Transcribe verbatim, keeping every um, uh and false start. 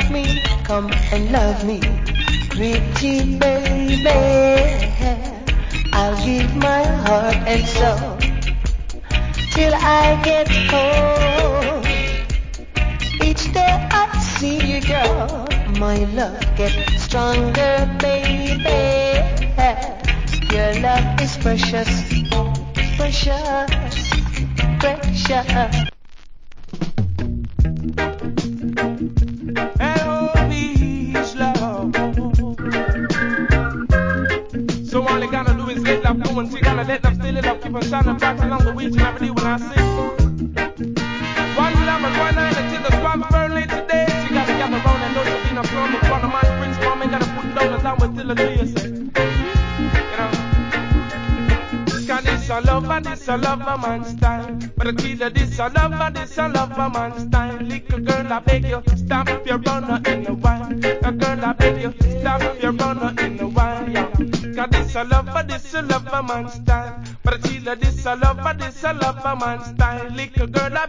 want me, come and love me. Pretty baby, I'll give my heart and soul till I get home. Each day I see you, girl, my love gets stronger, baby. Your love is precious, precious, precious. L B's love. So all you gotta do is let love go and see, gotta let love still it up, keep on shining bright along the way to never do when I sing. One love and one night until the storm burn late today. She gotta gather round and know she'll be no storm. But one of my spring storm ain't gotta put down the down until the day you say. You know, cause this a love and this a love a man style. But I tell you this a love and this a love a man style. Little girl I beg you, stop your runner in the wine. A girl I beg you, stop your runner in the wine. Yeah. Cause this a love and this a love a man style. But I tell you this a love and this a love a man style. Little girl I